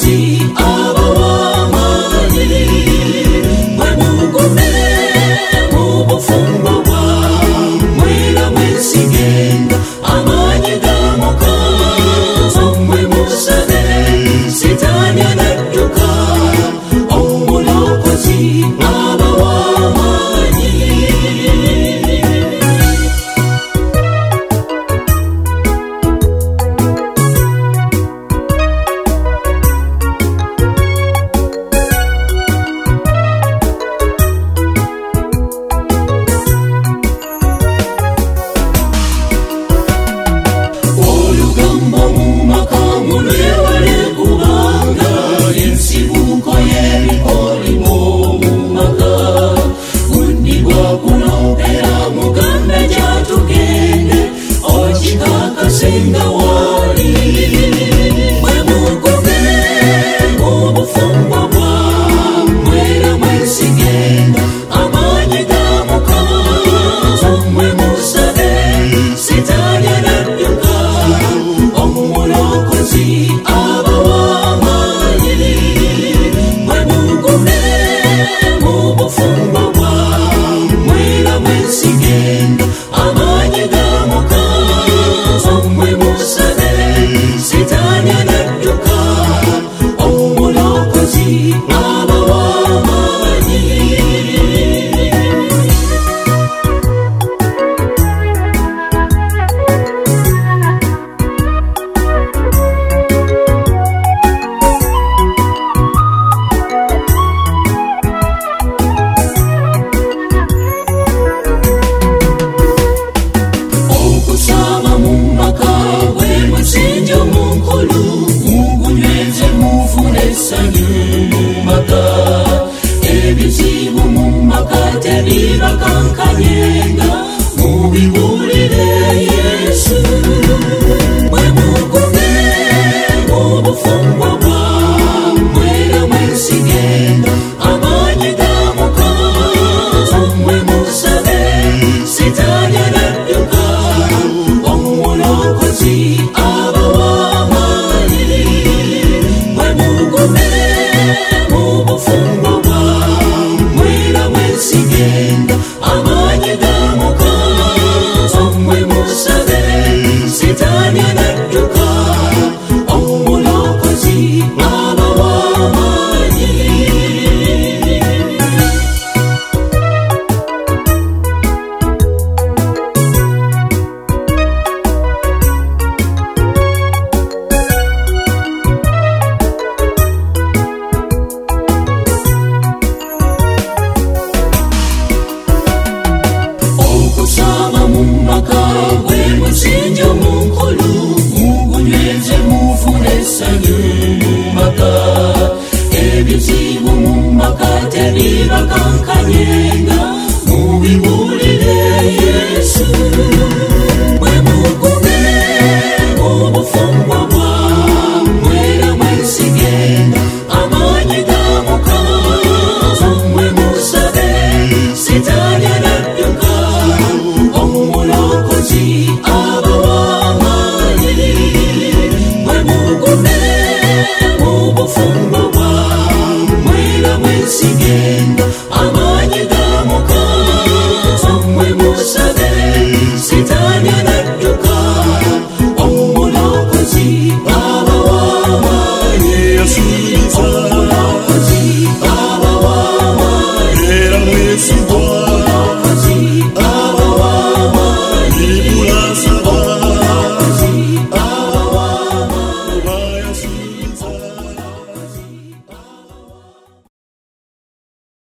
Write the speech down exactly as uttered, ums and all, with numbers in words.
abakozi abawamani mwe mugume mu bufungwa bwammwe nga mwesigenga amaanyi g'Omukazi mwe musabe Sitaani anadduka omulokozi abawamani. Olugambo mu maka mulwewale kubanga ensibuko y'ebikolimo mu maka gundibwa kunookera muganda gy'atugende okikakasenga wali mwe mugume mu bufungwa bwammwe era mwesigenga amaanyi g'Omukazi mwe musabe Sitaani anadduka omulokozi abawamani mwe mugume mu bufungwa bwammwe era mwesigenga amaanyi g'Omukazi mwe musabe Sitaani anadduka omulokozi abawamani. Okusaba mu maka gwe musingi omukulu mugunyweze mufune essanyu mu maka ebizibu mu maka tebibakankanyenga mubibuulire Yesu mwe mugume mu bufungwa bwammwe era mwesigenga amaanyi g'Omukazi mwe musabe Sitaani anadduka omulokozi abawamani mwe mugume mu bufungwa bwammwe era mwesigenga amaanyi g'Omukazi mwe musabe Sitaani anadduka omulokozi abawamani. Okusaba mu maka gwe musingi omukulu mugunyweze mufune essanyu mu maka ebizibu mu maka tebibakankanyenga mubibuulire